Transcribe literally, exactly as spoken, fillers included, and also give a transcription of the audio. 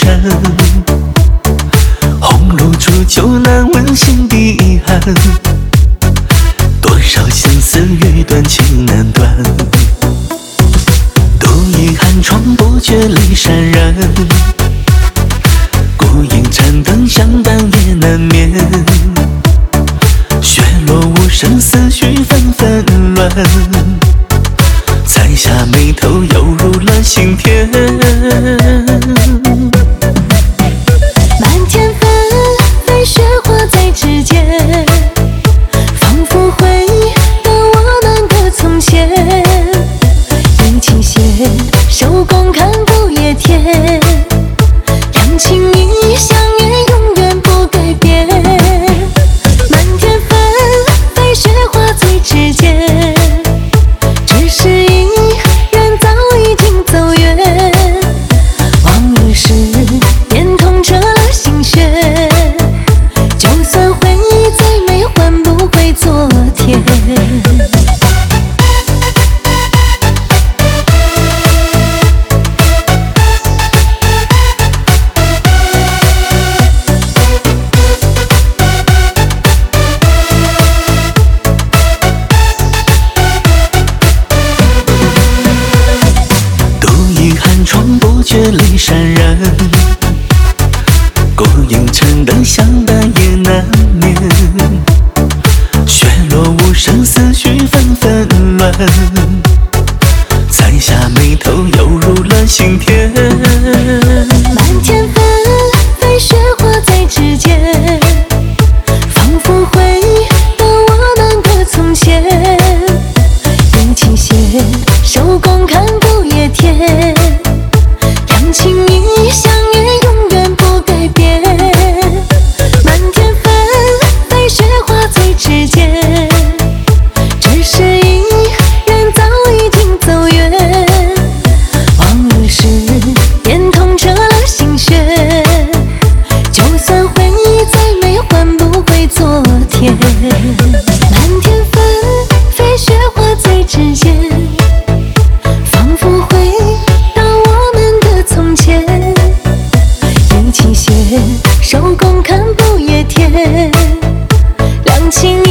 尘，红炉煮酒难闻心底遗憾，多少相思欲断情难断，独倚寒窗不觉离潸然，孤影残灯相伴也难眠，雪落无声思绪纷纷乱，彩霞眉头犹如了心田， 满天纷飞雪花在指尖，仿佛回到我们的从前，一起写手工看不夜天，两情一相约永远不改变，满天纷飞雪花在指尖，只是一人早已经走远，往日时连痛彻了心弦，就算回忆再美换不回昨天。 窗不觉离潸然，孤影残灯相伴也难眠，雪落无声思绪纷纷乱，彩霞眉头犹如了心田， 满天纷飞雪花在指尖，仿佛回到我们的从前，一起写手工看不夜天，两情一相约永远不改变，满天纷飞雪花在指尖，只是一人早已经走远，往日时连痛彻了心弦，就算回忆再美换不回昨天，满天纷飞雪花在指尖，仿佛回到我们的从前，一起写手工看不夜天，两情